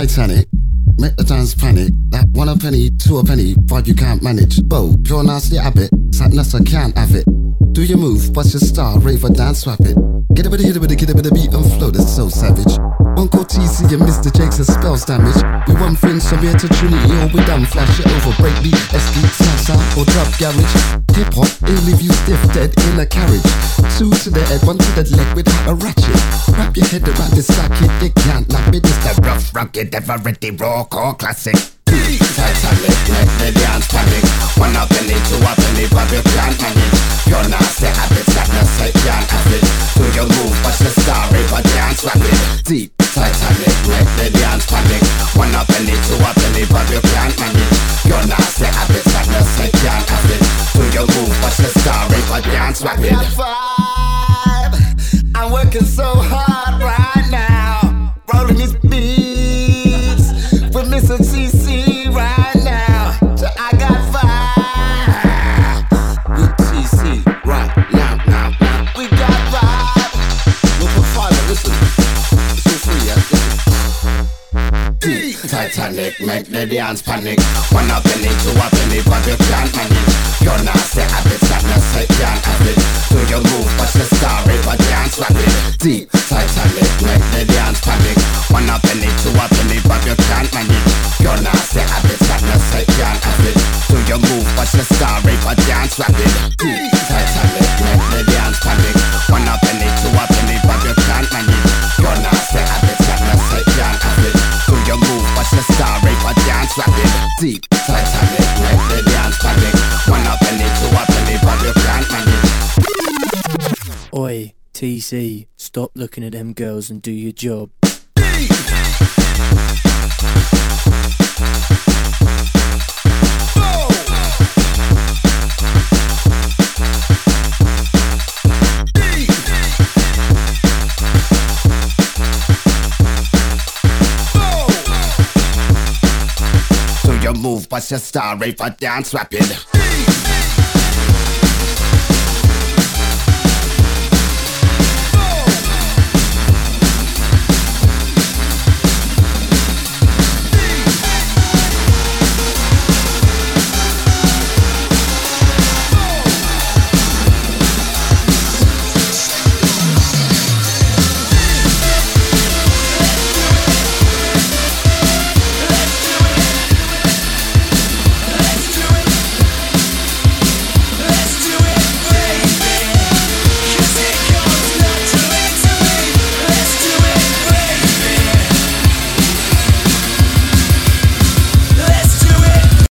Titanic, make the dance panic. That one a penny, two a penny, vibe you can't manage. Bo, pure nasty habit, sadness I can't have it. Do your move, bust your star, rave a dance, swap it. Get a bit of hit, get a bit of beat and flow, that's so savage. Uncle TC and Mr. Jakes and spells damage. We one friends from here to Trinity, all we done. Flash it over, breakbeat, SD, salsa or dub garage. Hip hop, it'll leave you stiff dead in a carriage. Two to the head, one to the leg without a ratchet. Wrap your head around this socket, they can't nap it. It's the rough, rugged, ever ready, raw core classic. Titanic, make the dance panic. One up penny, two up penny, but you can't manage. Your nasty habits, sadness, I can't have it. Do your move, but the star, rave a dance rapid. Deep Titanic, make the dance panic. One up penny, two up penny, but you can't manage. Your nasty habits, sadness, I can't have it. Do your move, but the star, rave a dance rapid. I'm working so hard right now, rolling these beats with Mr. TC right now. So I got vibe with TC right now. We got vibe. Look for father, listen. Listen free, yeah. Titanic, make the dance panic. One up penny, two up penny, but you can't manage. Your nasty habits, sadness, I can't have it. Do your move, watch the star, rave a dance rapid. Deep Titanic, make the dance panic. One up penny, two up penny, but you can't manage. Your nasty habits, sadness, I can't have it. Do your move, watch the star, rave a dance rapid. Deep Titanic, make the dance panic. One up penny, two up penny, but you can't manage. Your nasty habits, sadness, I can't have it. Do your move, watch the star, rave a dance rapid. Deep Titanic, make the dance panic. One up penny, two up penny, but you can't manage. Oi, TC, stop looking at them girls and do your job. Do your move, but your star, rave a dance rapid.